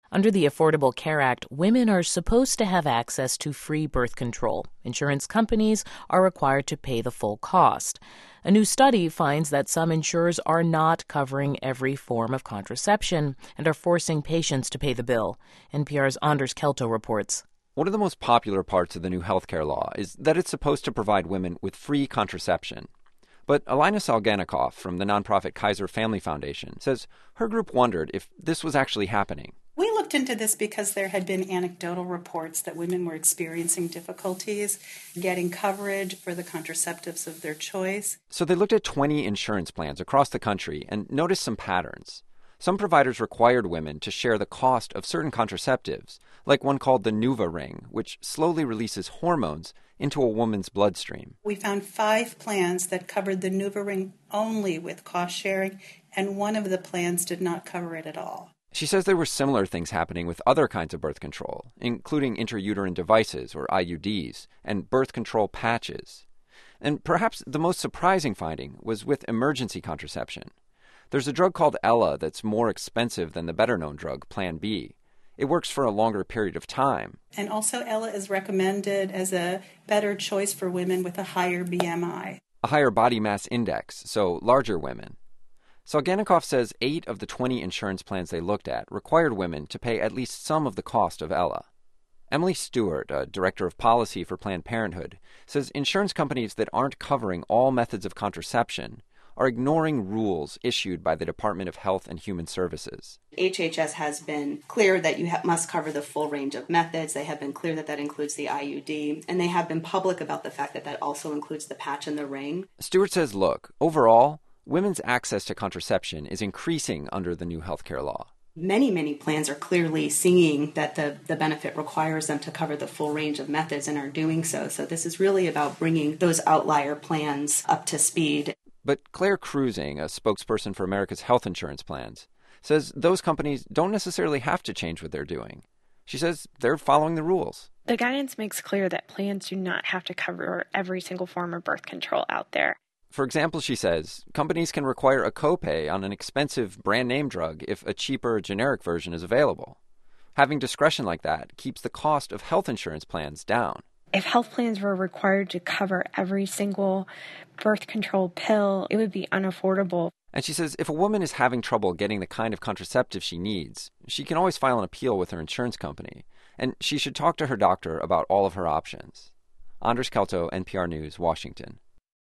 Under the Affordable Care Act, women are supposed to have access to free birth control. Insurance companies are required to pay the full cost. A new study finds that some insurers are not covering every form of contraception and are forcing patients to pay the bill. NPR's Anders Kelto reports. One of the most popular parts of the new healthcare law is that it's supposed to provide women with free contraception. But Alina Salganikoff from the nonprofit Kaiser Family Foundation says her group wondered if this was actually happening. We looked into this because there had been anecdotal reports that women were experiencing difficulties getting coverage for the contraceptives of their choice. So they looked at 20 insurance plans across the country and noticed some patterns. Some providers required women to share the cost of certain contraceptives, like one called the NuvaRing, which slowly releases hormones into a woman's bloodstream. We found 5 plans that covered the NuvaRing only with cost sharing, and one of the plans did not cover it at all. She says there were similar things happening with other kinds of birth control, including intrauterine devices, or IUDs, and birth control patches. And perhaps the most surprising finding was with emergency contraception. There's a drug called Ella that's more expensive than the better-known drug, Plan B. It works for a longer period of time. And also Ella is recommended as a better choice for women with a higher BMI. A higher body mass index, so larger women. Salganikoff says 8 of the 20 insurance plans they looked at required women to pay at least some of the cost of Ella. Emily Stewart, a director of policy for Planned Parenthood, says insurance companies that aren't covering all methods of contraception are ignoring rules issued by the Department of Health and Human Services. HHS has been clear that you must cover the full range of methods. They have been clear that that includes the IUD, and they have been public about the fact that that also includes the patch and the ring. Stewart says, look, overall, women's access to contraception is increasing under the new healthcare law. Many plans are clearly seeing that the benefit requires them to cover the full range of methods and are doing so. So this is really about bringing those outlier plans up to speed. But Claire Krusing, a spokesperson for America's health insurance plans, says those companies don't necessarily have to change what they're doing. She says they're following the rules. The guidance makes clear that plans do not have to cover every single form of birth control out there. For example, she says, companies can require a copay on an expensive brand-name drug if a cheaper generic version is available. Having discretion like that keeps the cost of health insurance plans down. If health plans were required to cover every single birth control pill, it would be unaffordable. And she says if a woman is having trouble getting the kind of contraceptive she needs, she can always file an appeal with her insurance company, and she should talk to her doctor about all of her options. Anders Kelto, NPR News, Washington.